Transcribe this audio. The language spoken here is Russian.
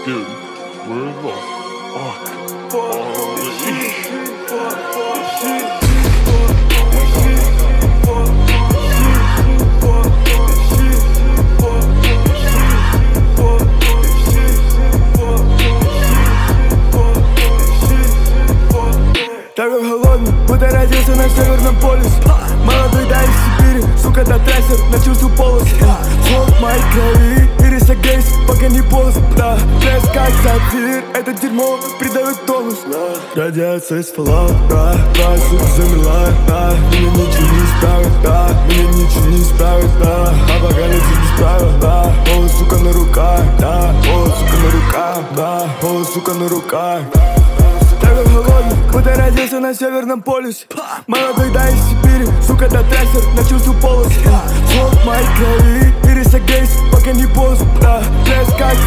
Dude, where the Такой холодный, будто родился на Северном полюсе. Молодой, да, из Сибири, сука, да, трассер на чувству полос. Холод в моей крови, ириса гейс, пока не поздно. Да, треск как сапфир, это дерьмо придает тонус. Радиация из Fallout, да, сука замерла, да. Меня ничего не исправит, да, меня ничего не исправит, да. Апокалипсис без правил, да. Голос, сука, на руках, да. Голос, сука, на руках, да. Голос, сука, на руках. Такой холодный, будто родился на Северном полюсе. Молодой, да, из Сибири, сука, да, трассер на чувству полос. Холод в моей крови, ириса гейс, пока не поздно. Да, треск как